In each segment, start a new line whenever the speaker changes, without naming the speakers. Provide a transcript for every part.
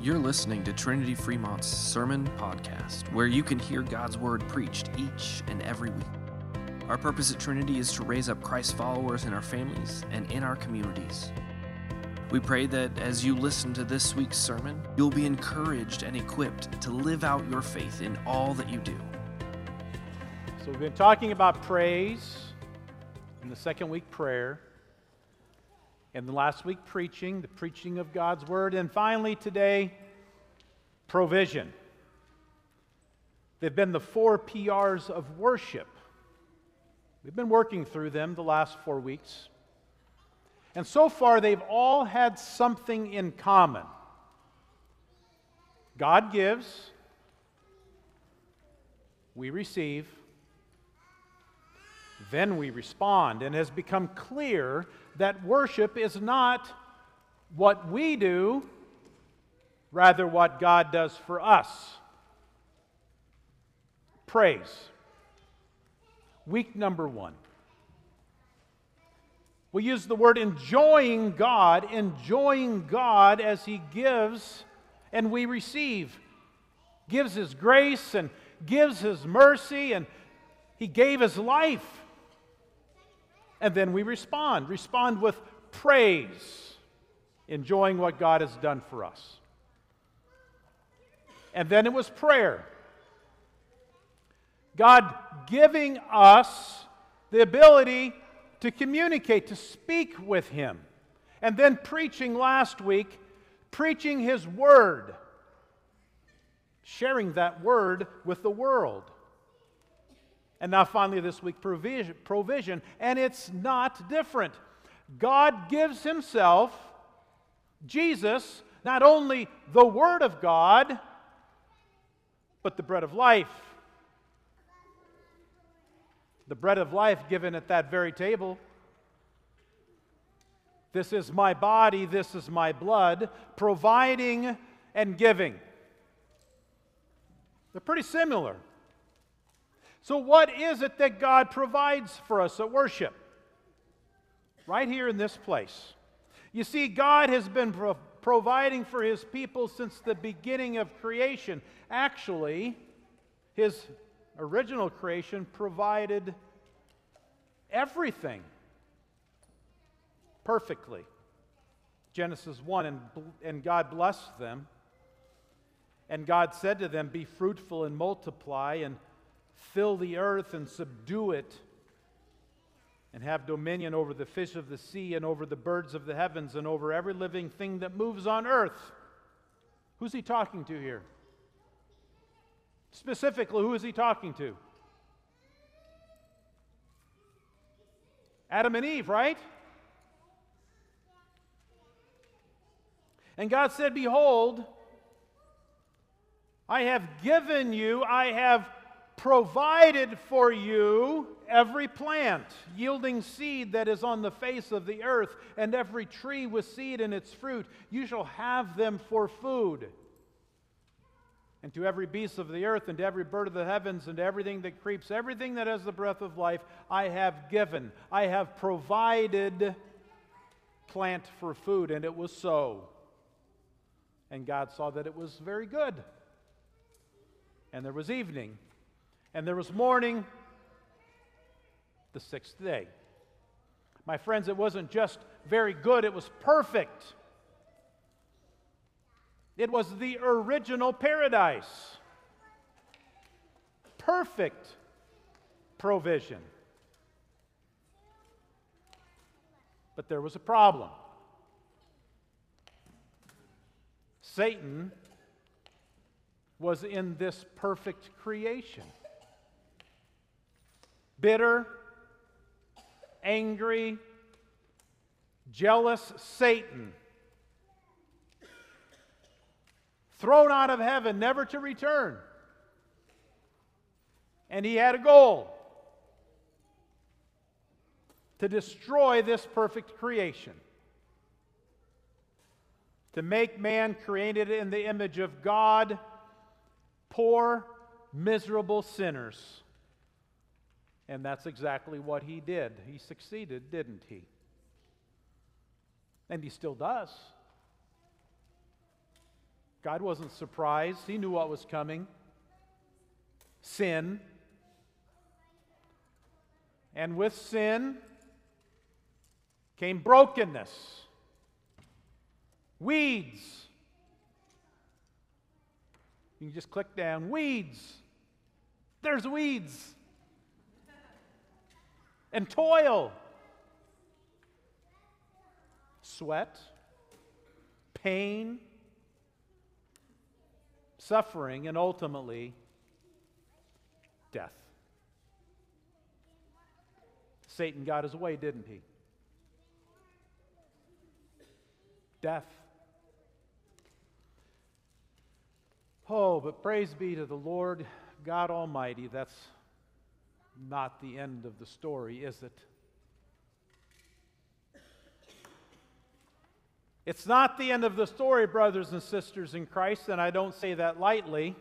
You're listening to Trinity Fremont's Sermon Podcast, where you can hear God's Word preached each and every week. Our purpose at Trinity is to raise up Christ followers in our families and in our communities. We pray that as you listen to this week's sermon, you'll be encouraged and equipped to live out your faith in all that you do.
So we've been talking about praise in the second week, prayer. In the last week, preaching, the preaching of God's Word. And finally today, provision. They've been the 4 PRs of worship. We've been working through them the last 4 weeks. And so far, they've all had something in common. God gives, we receive, then we respond. And it has become clear that worship is not what we do, rather what God does for us. Praise. Week number 1. We use the word enjoying God as He gives and we receive. Gives His grace and gives His mercy, and He gave His life. And then we respond with praise, enjoying what God has done for us. And then it was prayer. God giving us the ability to communicate, to speak with Him. And then preaching last week, preaching His Word, sharing that Word with the world. And now finally this week, provision, and it's not different. God gives Himself, Jesus, not only the Word of God, but the bread of life. The bread of life given at that very table. This is my body, this is my blood, providing and giving. They're pretty similar. So what is it that God provides for us at worship? Right here in this place. You see, God has been providing for His people since the beginning of creation. Actually, His original creation provided everything perfectly. Genesis 1, and God blessed them. And God said to them, "Be fruitful and multiply, and fill the earth and subdue it, and have dominion over the fish of the sea and over the birds of the heavens and over every living thing that moves on earth." Who's He talking to here? Specifically, who is He talking to? Adam and Eve, right? And God said, "Behold, I have given you, I have provided for you every plant yielding seed that is on the face of the earth, and every tree with seed in its fruit. You shall have them for food. And to every beast of the earth, and to every bird of the heavens, and to everything that creeps, everything that has the breath of life, I have given." I have provided plant for food, and it was so. And God saw that it was very good. And there was evening, and there was morning, the 6th day. My friends, it wasn't just very good, it was perfect. It was the original paradise. Perfect provision. But there was a problem. Satan was in this perfect creation. Bitter, angry, jealous Satan. Thrown out of heaven, never to return. And he had a goal: to destroy this perfect creation. To make man created in the image of God, poor, miserable sinners. And that's exactly what he did. He succeeded, didn't he? And he still does. God wasn't surprised. He knew what was coming. Sin. And with sin came brokenness. Weeds. You can just click down. Weeds. There's weeds. And toil. Sweat. Pain. Suffering, and ultimately, death. Satan got his way, didn't he? Death. Oh, but praise be to the Lord God Almighty. That's not the end of the story, is it? It's not the end of the story, brothers and sisters in Christ, and I don't say that lightly.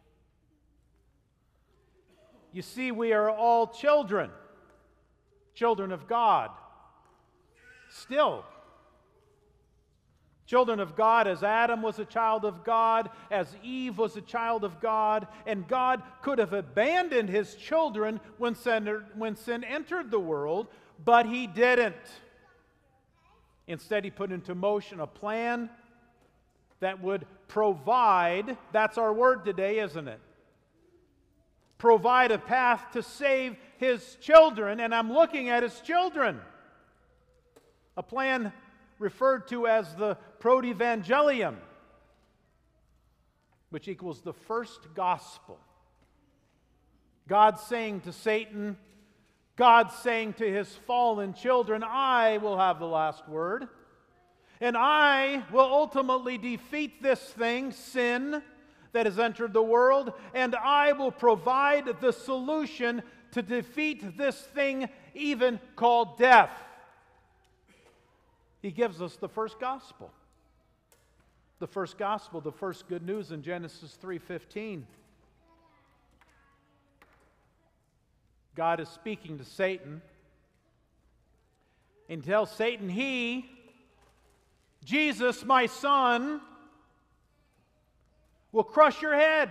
You see, we are all children of God. Still. Children of God, as Adam was a child of God, as Eve was a child of God, and God could have abandoned His children when sin entered the world, but He didn't. Instead, He put into motion a plan that would provide, that's our word today, isn't it? Provide a path to save His children, and I'm looking at His children. A plan referred to as the Protevangelium, which equals the first gospel. God saying to Satan, God saying to His fallen children, I will have the last word, and I will ultimately defeat this thing, sin, that has entered the world, and I will provide the solution to defeat this thing even called death. He gives us the first gospel. The first gospel, the first good news in Genesis 3:15. God is speaking to Satan and tells Satan, He, Jesus, my son, will crush your head.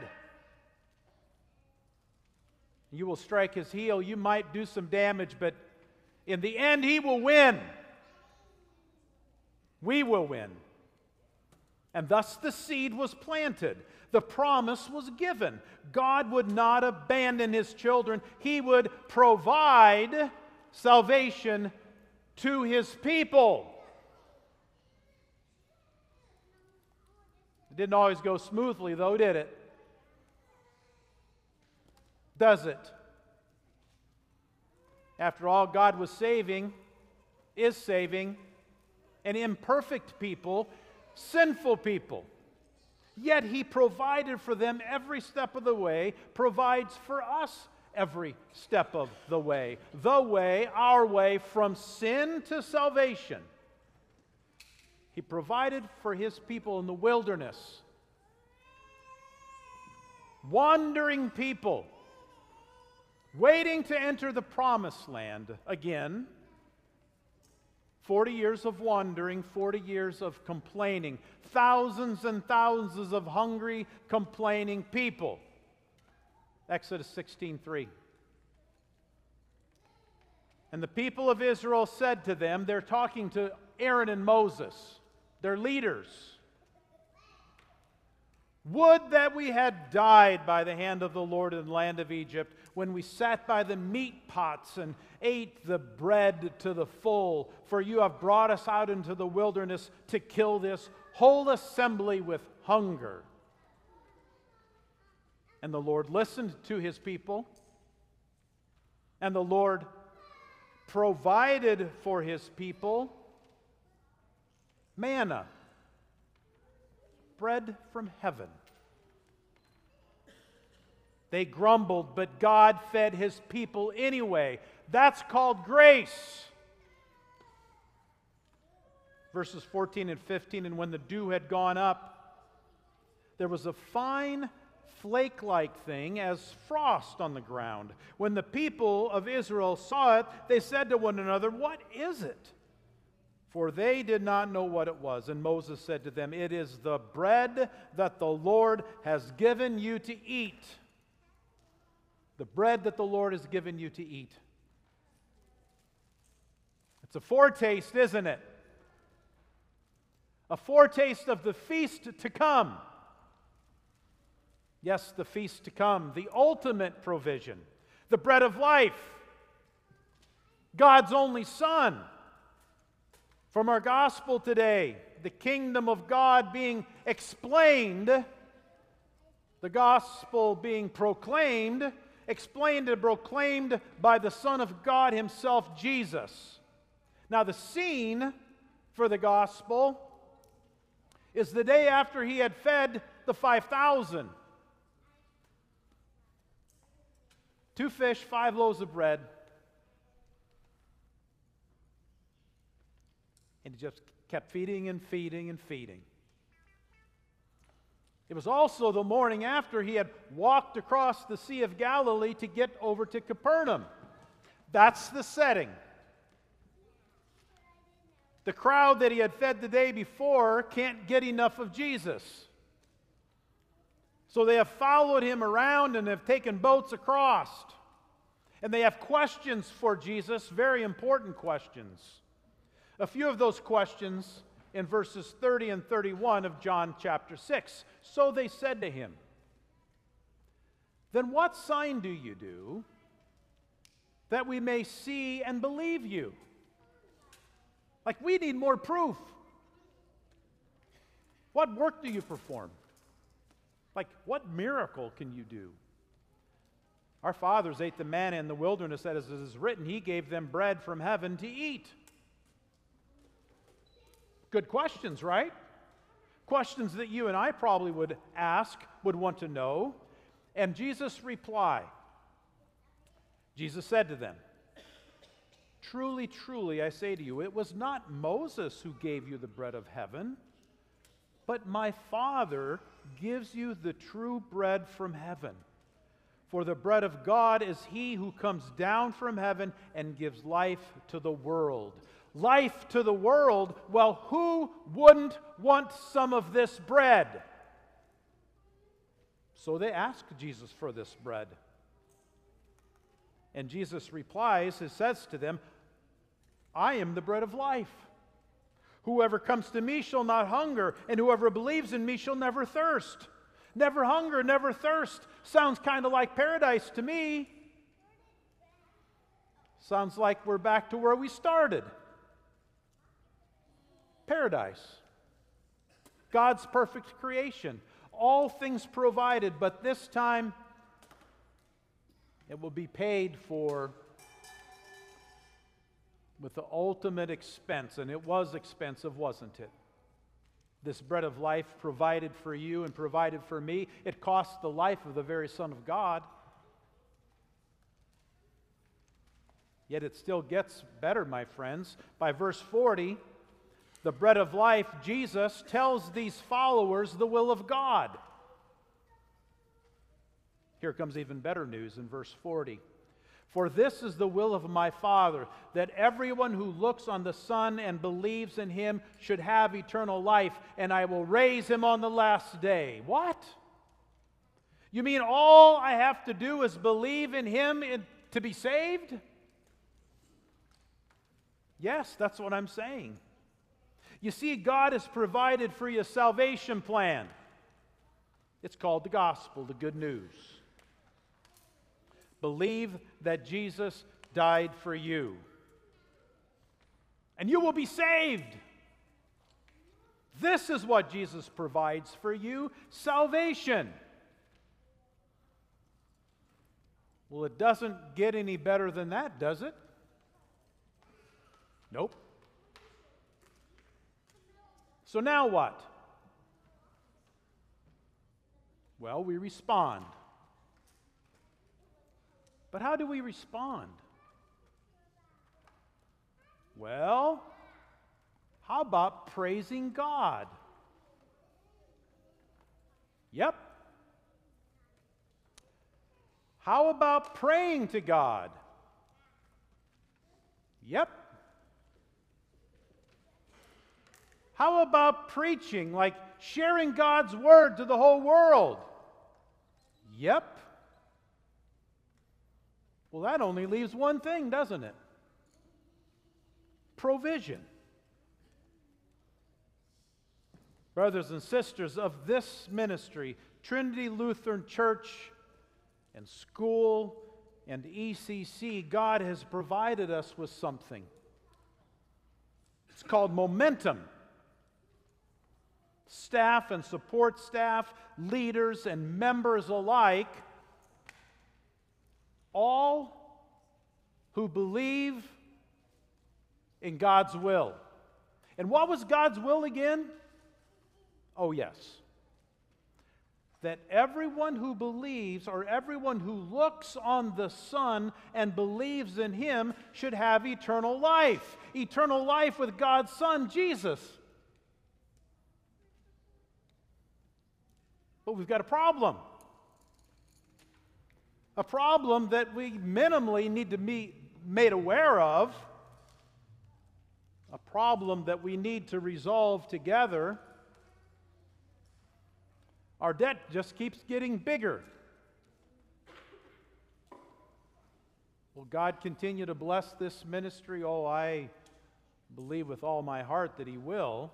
You will strike his heel. You might do some damage, but in the end, he will win. We will win. And thus the seed was planted. The promise was given. God would not abandon His children. He would provide salvation to His people. It didn't always go smoothly, though, did it? Does it? After all, God was saving, is saving, an imperfect people, sinful people. Yet He provided for them every step of the way, provides for us every step of the way, our way from sin to salvation. He provided for His people in the wilderness. Wandering people, waiting to enter the promised land again. 40 years of wandering, 40 years of complaining. Thousands and thousands of hungry, complaining people. Exodus 16:3. And the people of Israel said to them, they're talking to Aaron and Moses, their leaders, would that we had died by the hand of the Lord in the land of Egypt, when we sat by the meat pots and ate the bread to the full. For you have brought us out into the wilderness to kill this whole assembly with hunger. And the Lord listened to His people, and the Lord provided for His people manna, bread from heaven. They grumbled, but God fed His people anyway. That's called grace. Verses 14 and 15, and when the dew had gone up, there was a fine flake-like thing as frost on the ground. When the people of Israel saw it, they said to one another, what is it? For they did not know what it was. And Moses said to them, "It is the bread that the Lord has given you to eat." The bread that the Lord has given you to eat. It's a foretaste, isn't it? A foretaste of the feast to come. Yes, the feast to come, the ultimate provision, the bread of life, God's only Son. From our gospel today, the kingdom of God being explained, the gospel being proclaimed, explained and proclaimed by the Son of God Himself, Jesus. Now, the scene for the gospel is the day after He had fed the 5,000. 2 fish, 5 loaves of bread. And He just kept feeding and feeding and feeding. It was also the morning after He had walked across the Sea of Galilee to get over to Capernaum. That's the setting. The crowd that He had fed the day before can't get enough of Jesus. So they have followed Him around and have taken boats across. And they have questions for Jesus, very important questions. A few of those questions in verses 30 and 31 of John chapter 6. So they said to Him, "Then what sign do you do that we may see and believe you?" Like, we need more proof. What work do you perform? Like, what miracle can you do? Our fathers ate the manna in the wilderness, as it is written, He gave them bread from heaven to eat. Good questions, right? Questions that you and I probably would ask, would want to know. And Jesus replied. Jesus said to them, "Truly, truly, I say to you, it was not Moses who gave you the bread of heaven, but my Father gives you the true bread from heaven. For the bread of God is He who comes down from heaven and gives life to the world." Life to the world? Well, who wouldn't want some of this bread? So they asked Jesus for this bread. And Jesus replies, He says to them, "I am the bread of life. Whoever comes to me shall not hunger, and whoever believes in me shall never thirst." Never hunger, never thirst. Sounds kind of like paradise to me. Sounds like we're back to where we started. Paradise. God's perfect creation. All things provided, but this time it will be paid for with the ultimate expense. And it was expensive, wasn't it? This bread of life provided for you and provided for me. It cost the life of the very Son of God. Yet it still gets better, my friends. By verse 40, the bread of life, Jesus tells these followers the will of God. Here comes even better news in verse 40. "For this is the will of my Father, that everyone who looks on the Son and believes in Him should have eternal life, and I will raise him on the last day." What? You mean all I have to do is believe in Him to be saved? Yes, that's what I'm saying. You see, God has provided for you a salvation plan. It's called the gospel, the good news. Believe that Jesus died for you, and you will be saved. This is what Jesus provides for you, salvation. Well, it doesn't get any better than that, does it? Nope. So now what? Well, we respond. But how do we respond? Well, how about praising God? Yep. How about praying to God? Yep. How about preaching, like sharing God's word to the whole world? Yep. Well, that only leaves one thing, doesn't it? Provision. Brothers and sisters of this ministry, Trinity Lutheran Church and School and ECC, God has provided us with something. It's called momentum. Staff and support staff, leaders and members alike, all who believe in God's will. And what was God's will again? Oh, yes. That everyone who believes, or everyone who looks on the Son and believes in Him, should have eternal life. Eternal life with God's Son, Jesus. But we've got a problem. A problem that we minimally need to be made aware of. A problem that we need to resolve together. Our debt just keeps getting bigger. Will God continue to bless this ministry? Oh, I believe with all my heart that He will.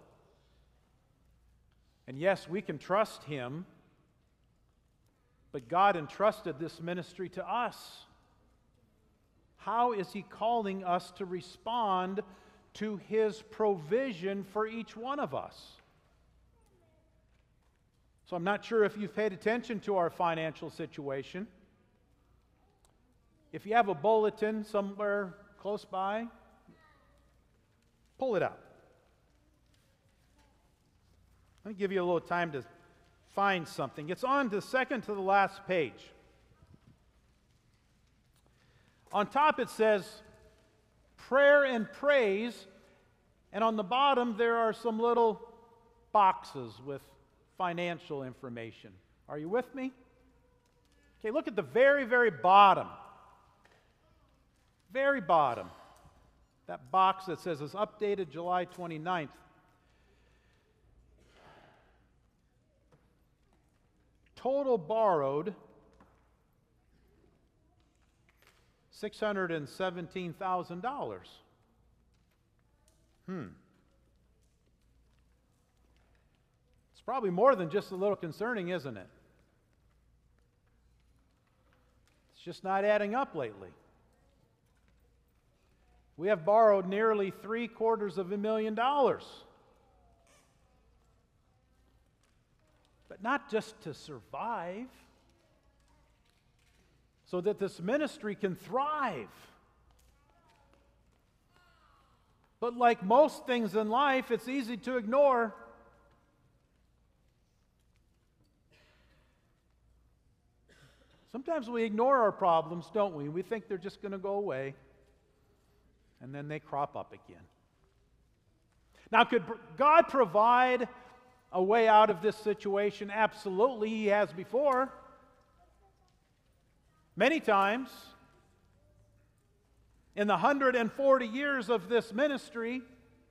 And yes, we can trust Him. But God entrusted this ministry to us. How is He calling us to respond to His provision for each one of us? So I'm not sure if you've paid attention to our financial situation. If you have a bulletin somewhere close by, pull it out. Let me give you a little time to find something. It's on the second to the last page. On top it says prayer and praise, and on the bottom there are some little boxes with financial information. Are you with me? Okay, look at the very, very bottom. Very bottom. That box that says it's updated July 29th. Total borrowed $617,000. It's probably more than just a little concerning, isn't it? It's just not adding up lately. We have borrowed nearly $750,000. But not just to survive, so that this ministry can thrive. But like most things in life, it's easy to ignore. Sometimes we ignore our problems, don't we? We think they're just going to go away, and then they crop up again. Now, could God provide a way out of this situation? Absolutely, He has before. Many times. In the 140 years of this ministry.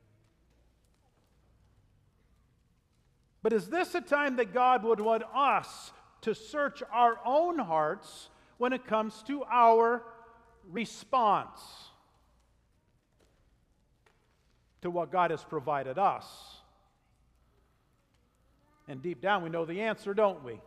But is this a time that God would want us to search our own hearts when it comes to our response to what God has provided us? And deep down, we know the answer, don't we?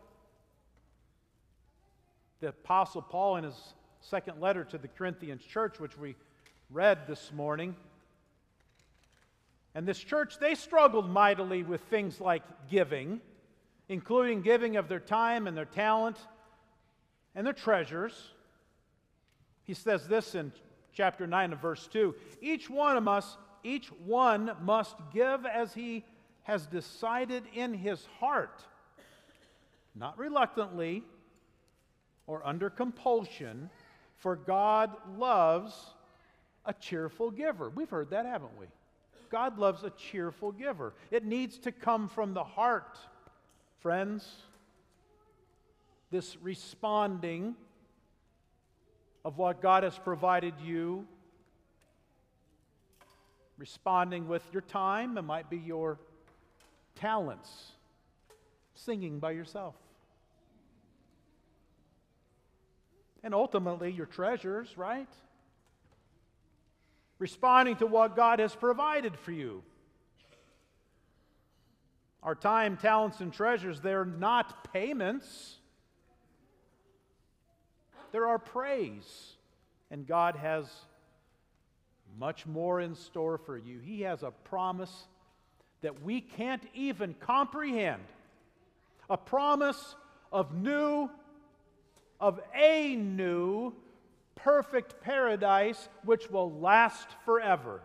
The Apostle Paul, in his second letter to the Corinthian church, which we read this morning, and this church, they struggled mightily with things like giving, including giving of their time and their talent and their treasures. He says this in chapter 9 and verse 2, each one must give as he has decided in his heart, not reluctantly or under compulsion, for God loves a cheerful giver. We've heard that, haven't we? God loves a cheerful giver. It needs to come from the heart, friends. This responding of what God has provided you, responding with your time. It might be your talents, singing by yourself. And ultimately, your treasures, right? Responding to what God has provided for you. Our time, talents, and treasures, they're not payments. They're our praise. And God has much more in store for you. He has a promise that we can't even comprehend. A promise of a new, perfect paradise which will last forever,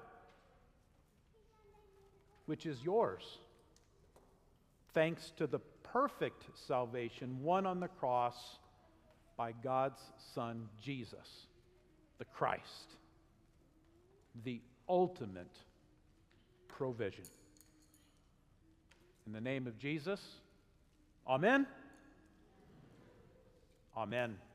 which is yours, thanks to the perfect salvation won on the cross by God's Son, Jesus, the Christ, the ultimate provision. In the name of Jesus, amen. Amen.